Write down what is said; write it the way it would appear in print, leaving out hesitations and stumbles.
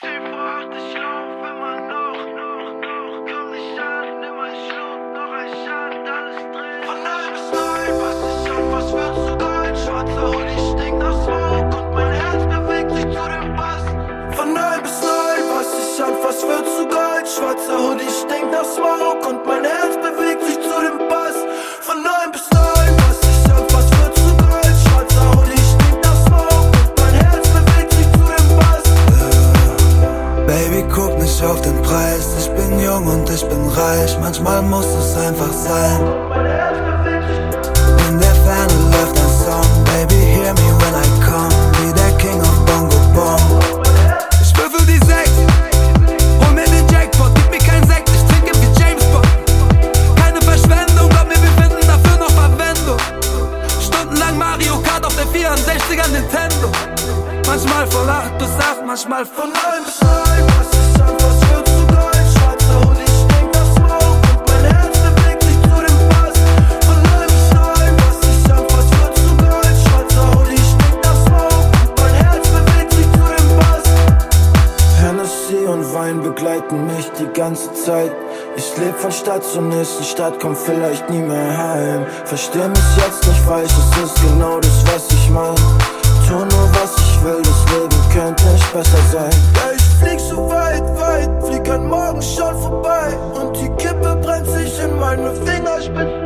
10 vor 8, ich lauf immer noch. Komm nicht an, nimm ein Schluck, noch ein Shot, alles dreht. Von 9 bis 9, was ich an, was wird zu Gold? Schwarzer Hoodie stinkt nach Smoke und mein Herz bewegt sich zu dem Bass. Von 9 bis 9, was ich an, was wird zu Gold? Schwarzer Hoodie stinkt nach Smoke und mein Herz bewegt sich zu dem Bass. Von 9 bis 9, was ich an, was wird zu Gold? Schwarzer Hoodie stinkt nach Smoke und mein Herz bewegt sich zu dem Bass. Baby, guck nicht auf den Preis. Ich bin jung und ich bin reich. Manchmal muss es einfach sein. In der Ferne läuft ein Song. Baby, hear me when I come. Wie der King of Bongo Bong. Ich würfel die 6, hol mir den Jackpot. Gib mir keinen Sekt, ich trinke wie James Bond. Keine Verschwendung, glaub mir, wir finden dafür noch Verwendung. Stundenlang Mario Kart auf der 64er Nintendo. Manchmal von 8 bis 8, manchmal von 9 bis 9. Was ich an, was wird zu Gold? Schwarzer Hoodie stinkt nach Smoke und mein Herz bewegt sich zu dem Bass. Von 9 bis 9, was ich an, was wird zu Gold? Schwarzer Hoodie stinkt nach Smoke und mein Herz bewegt sich zu dem Bass. Hennessy und Wein begleiten mich die ganze Zeit. Ich leb von Stadt zur nächsten Stadt, komm vielleicht nie mehr heim. Versteh mich jetzt nicht falsch, es ist genau das, was ich mein. Tu nur was ich will, das Leben könnte nicht besser sein. Ja, ich flieg so weit, flieg an morgen schon vorbei. Und die Kippe brennt sich in meine Fingerspitzen.